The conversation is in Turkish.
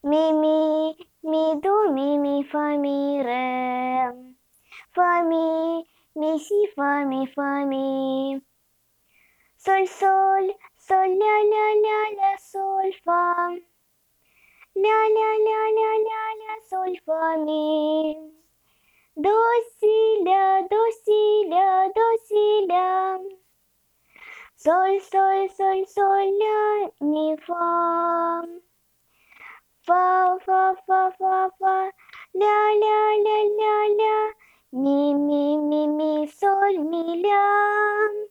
Mi, do, mi, fa, mi, re. Fa, si, fa, mi. Sol, sol, la, sol, fa. La, sol, fa, mi. Do, si, do, si, la. Sol, la, mi, fa. Fa, fa. La. Mi, sol, mi, la.